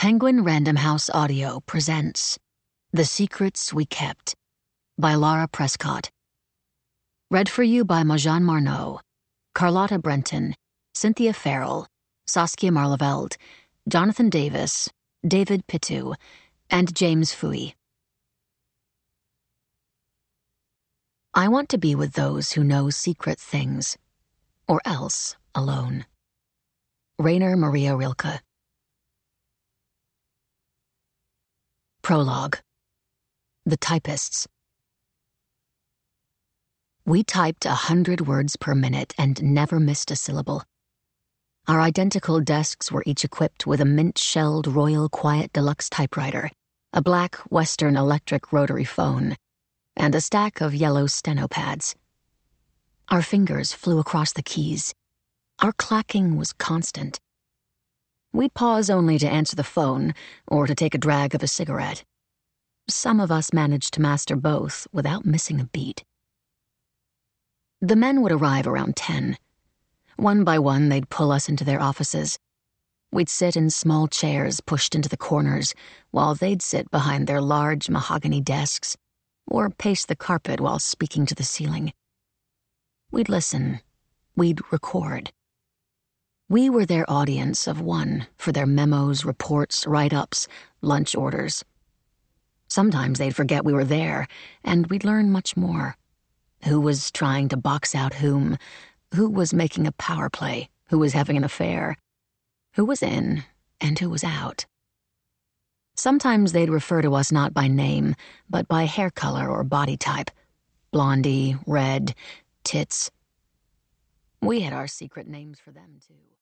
Penguin Random House Audio presents The Secrets We Kept by Laura Prescott. Read for you by Majan Marneau, Carlotta Brenton, Cynthia Farrell, Saskia Marleveld, Jonathan Davis, David Pitu, and James Fooey. I want to be with those who know secret things, or else alone. Rainer Maria Rilke. Prologue. The Typists. We typed 100 words per minute and never missed a syllable. Our identical desks were each equipped with a mint-shelled Royal Quiet Deluxe typewriter, a black Western electric rotary phone, and a stack of yellow steno pads. Our fingers flew across the keys. Our clacking was constant. We'd pause only to answer the phone or to take a drag of a cigarette. Some of us managed to master both without missing a beat. The men would arrive around 10. One by one, they'd pull us into their offices. We'd sit in small chairs pushed into the corners while they'd sit behind their large mahogany desks or pace the carpet while speaking to the ceiling. We'd listen. We'd record. We were their audience of one for their memos, reports, write-ups, lunch orders. Sometimes they'd forget we were there, and we'd learn much more. Who was trying to box out whom? Who was making a power play? Who was having an affair? Who was in and who was out? Sometimes they'd refer to us not by name, but by hair color or body type. Blondie, red, tits. We had our secret names for them, too.